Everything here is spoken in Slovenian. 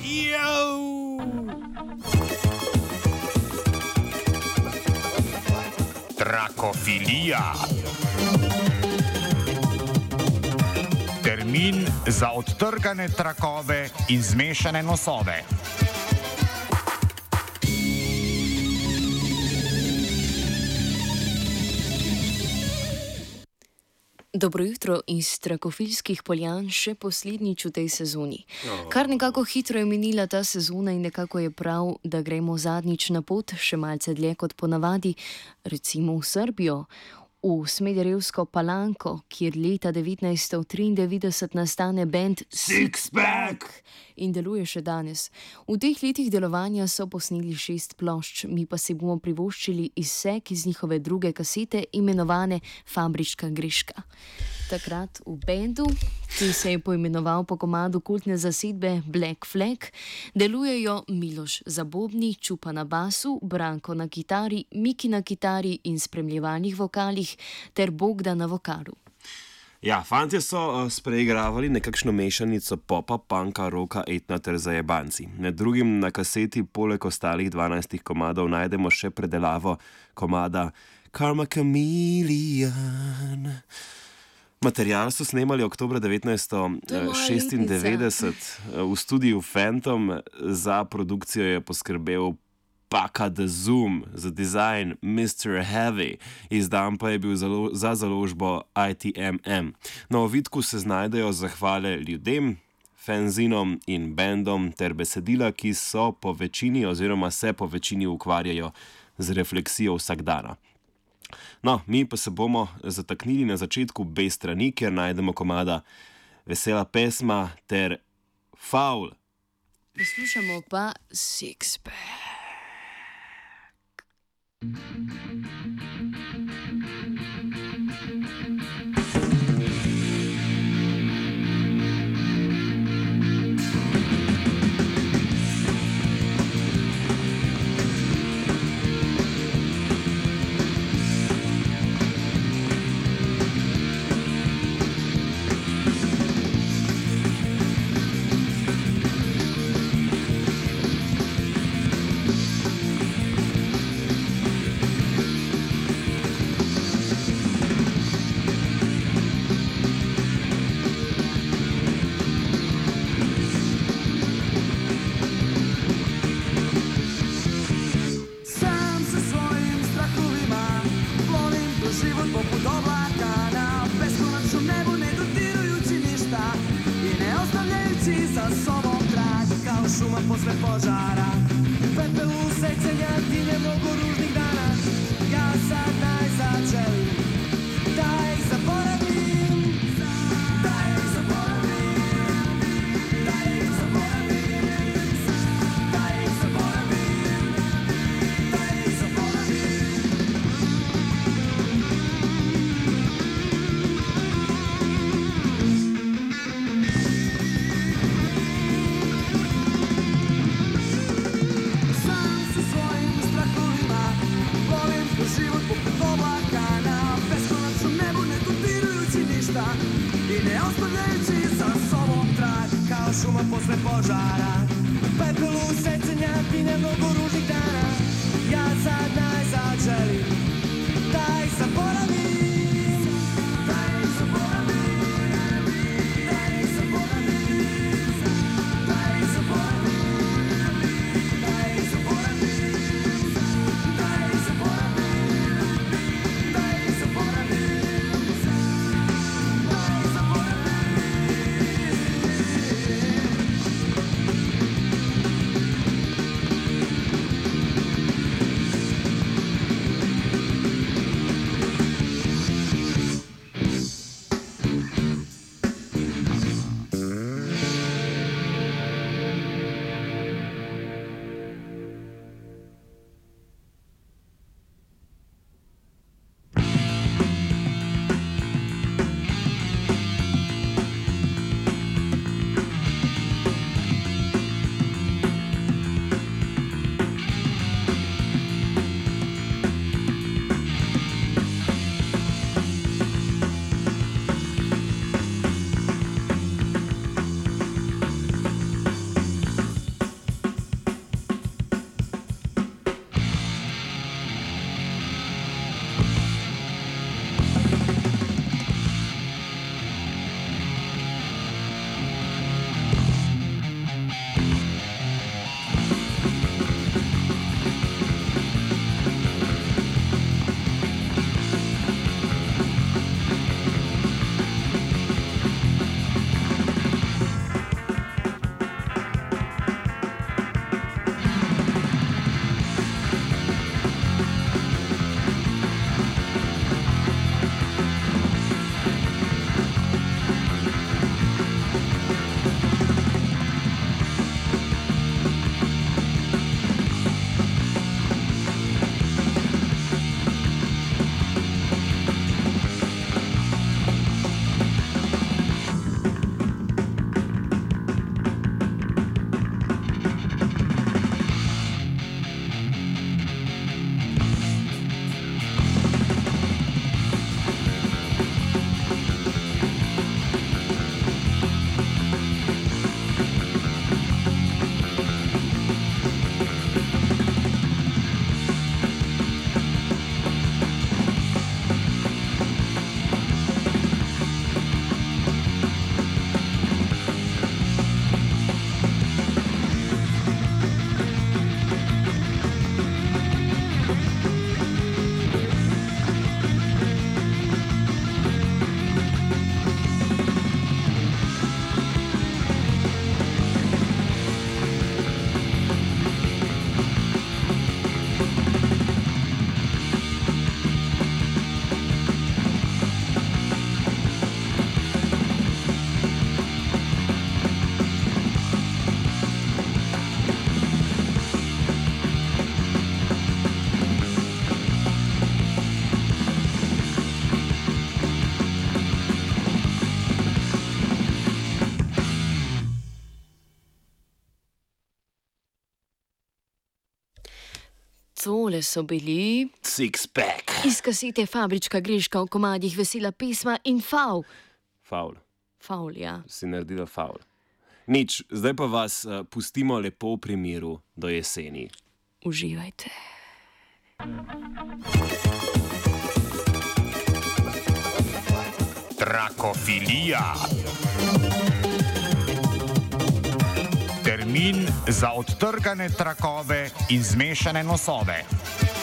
Trakofilija. Termin za odtrgane trakove in zmešane nosove. Dobro jutro iz Trakofilskih poljan, še poslednjič v tej sezoni. Kar nekako hitro je minila ta sezona in nekako je prav, da gremo zadnjič na pot, še malce dlje kot ponavadi, recimo v Srbijo, v Smederevsko Palanko, kjer leta 1993 nastane band Sixpack in deluje še danes. V teh letih delovanja so posneli 6 plošč, mi pa si bomo privoščili izsek iz njihove druge kasete, imenovane Fabrička greška. Takrat v bendu, ki se je poimenoval po komadu kultne zasedbe Black Flag, delujejo Miloš Zabobni, Čupa na basu, Branko na kitari, Miki na kitari in spremljevalnih vokalih ter Bogda na vokalu. Ja, fantje so preigravali nekakšno mešanico popa, punka, roka, etna ter zajebanci. Med drugim na kaseti poleg ostalih 12 komadov najdemo še predelavo komada Karma Chameleon. Material so snemali oktobra 1996 v studiu Phantom. Za produkcijo je poskrbel Paka the Zoom, za dizajn Mr. Heavy, izdan pa je bil za založbo ITMM. Na ovitku se znajdejo zahvale ljudem, fanzinom in bendom ter besedila, ki so po večini oziroma se po večini ukvarjajo z refleksijo vsakdana. No, mi pa se bomo zataknili na začetku B strani, kjer najdemo komada Vesela pesma ter Faul. Poslušamo pa Sixpack. Posle požara, pepelu sećanja dinje mnogo ružnih dana. Ja sad najzačelim da ih zaboravim, da ih zaboravim, da ih zaboravim, da ih zaboravim, da ih zaboravim. Život poput oblaka na beskonačnom nebu, ne dodirujući ništa i ne ostavljajući za sobom trag, kao šuma posle požara, pepelu sećanja dinje mnogo ružnih dana. Ja sad najzad želim da ih zaboravim, da ih zaboravim, da ih zaboravim, da ih zaboravim, da ih zaboravim, da ih zaboravim. Tole so bili Six pack. iz kasete Fabrička Greška v komadih Vesela pesma in Faul. Faul. Faul, ja. Si naredila faul. Nič, zdaj pa vas pustimo lepo v primeru do jeseni. Uživajte. Trakofilija. Termin za odtrgane trakove in zmešane nosove.